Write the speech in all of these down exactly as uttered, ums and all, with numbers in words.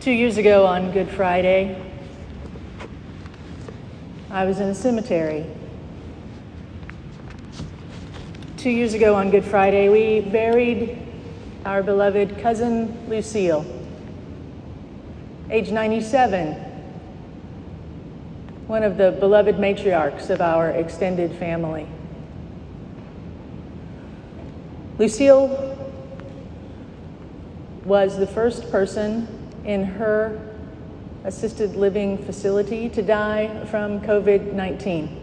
Two years ago on Good Friday, I was in a cemetery. Two years ago on Good Friday, we buried our beloved cousin Lucille, age ninety-seven, one of the beloved matriarchs of our extended family. Lucille was the first person in her assisted living facility to die from covid nineteen.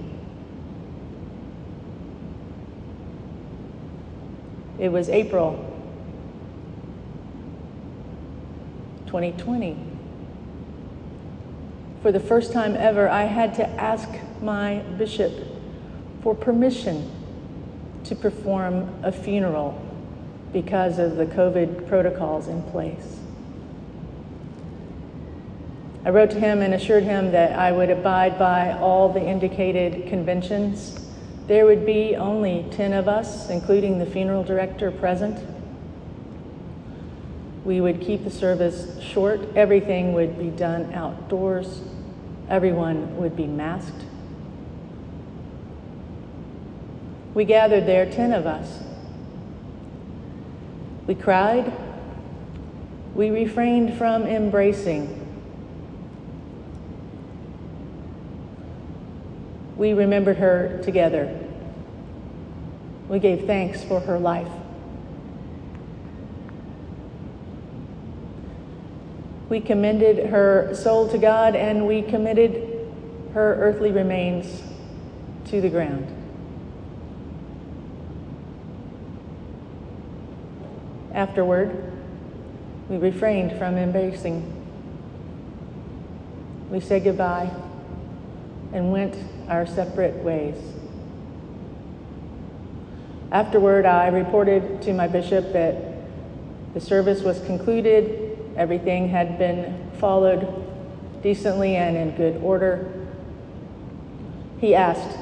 It was April twenty twenty. For the first time ever, I had to ask my bishop for permission to perform a funeral because of the COVID protocols in place. I wrote to him and assured him that I would abide by all the indicated conventions. There would be only ten of us, including the funeral director, present. We would keep the service short. Everything would be done outdoors. Everyone would be masked. We gathered there, ten of us. We cried. We refrained from embracing. We remembered her together. We gave thanks for her life. We commended her soul to God, and we committed her earthly remains to the ground. Afterward, we refrained from embracing. We said goodbye and went our separate ways. Afterward, I reported to my bishop that the service was concluded, everything had been followed decently and in good order. He asked,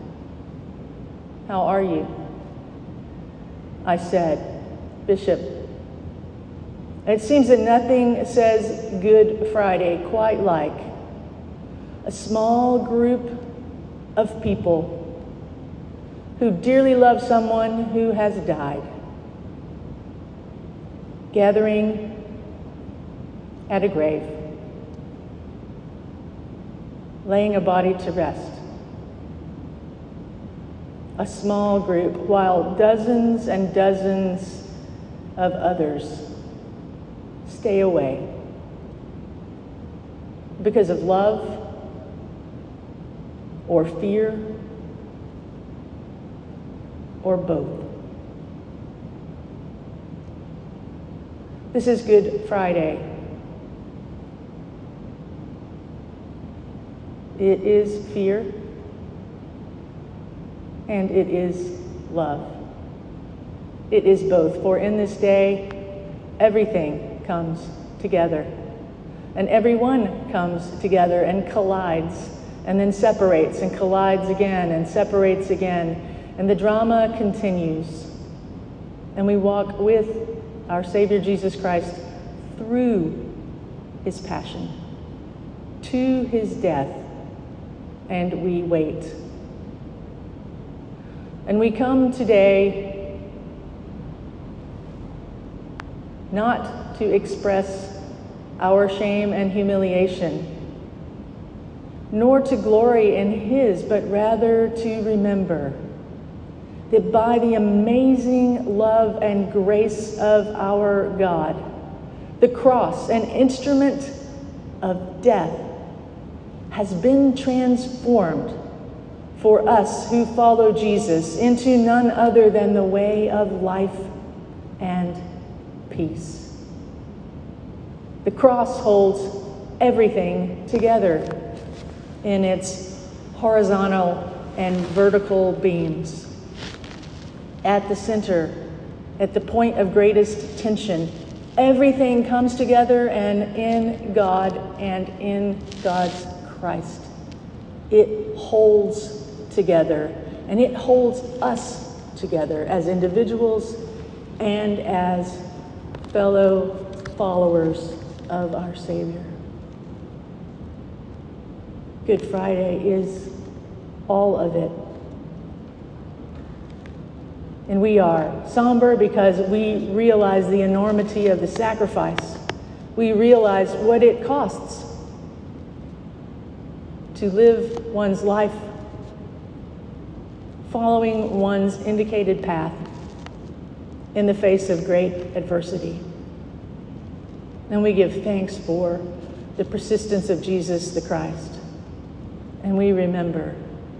"How are you?" I said, "Bishop, it seems that nothing says Good Friday quite like a small group of people who dearly love someone who has died, gathering at a grave, laying a body to rest. A small group, while dozens and dozens of others stay away because of love or fear or both." This is Good Friday. It is fear and it is love. It is both, for in this day, everything comes together, and everyone comes together and collides, and then separates and collides again and separates again, and the drama continues. And we walk with our Savior Jesus Christ through his passion, to his death, and we wait. And we come today not to express our shame and humiliation, nor to glory in his, but rather to remember that by the amazing love and grace of our God, the cross, an instrument of death, has been transformed for us who follow Jesus into none other than the way of life and peace. The cross holds everything together in its horizontal and vertical beams. At the center, at the point of greatest tension, everything comes together, and in God and in God's Christ, it holds together, and it holds us together as individuals and as fellow followers of our Savior. Good Friday is all of it. And we are somber because we realize the enormity of the sacrifice. We realize what it costs to live one's life following one's indicated path in the face of great adversity. And we give thanks for the persistence of Jesus the Christ. And we remember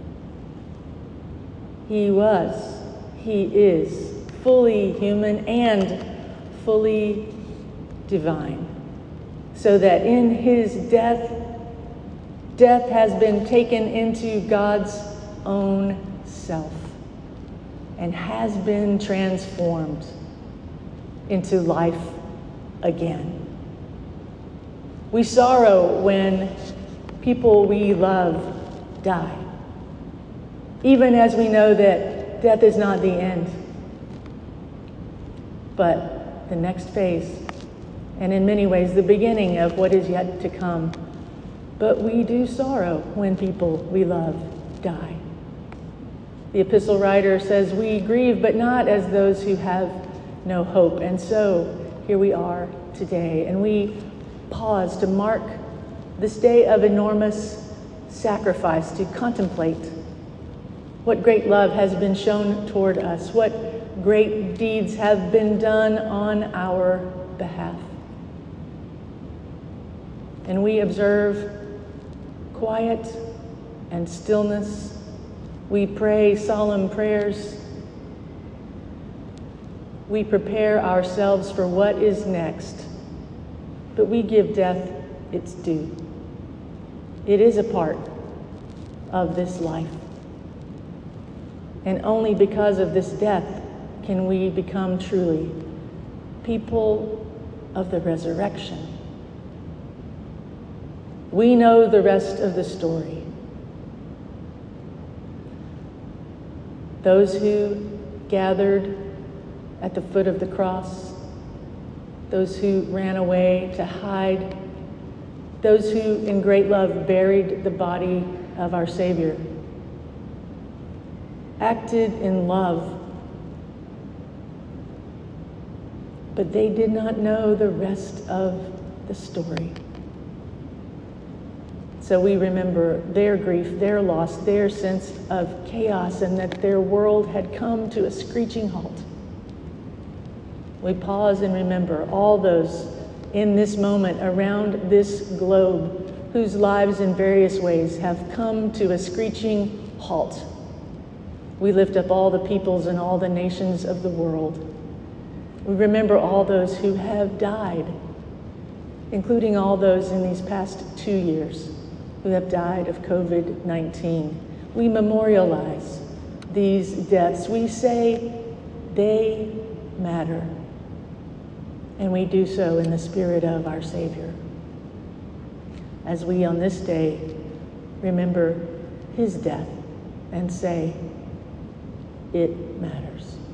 he was, he is fully human and fully divine, so that in his death, death has been taken into God's own self and has been transformed into life again. We sorrow when people we love die, even as we know that death is not the end, but the next phase, and in many ways the beginning of what is yet to come. But we do sorrow when people we love die. The epistle writer says we grieve, but not as those who have no hope. And so here we are today, and we pause to mark this day of enormous sacrifice, to contemplate what great love has been shown toward us, what great deeds have been done on our behalf. And we observe quiet and stillness. We pray solemn prayers. We prepare ourselves for what is next, but we give death its due. It is a part of this life. And only because of this death can we become truly people of the resurrection. We know the rest of the story. Those who gathered at the foot of the cross, those who ran away to hide, those who in great love buried the body of our Savior, acted in love, but they did not know the rest of the story. So we remember their grief, their loss, their sense of chaos, and that their world had come to a screeching halt. We pause and remember all those in this moment around this globe whose lives in various ways have come to a screeching halt. We lift up all the peoples and all the nations of the world. We remember all those who have died, including all those in these past two years who have died of covid nineteen. We memorialize these deaths. We say they matter. And we do so in the spirit of our Savior, as we on this day remember his death and say, it matters.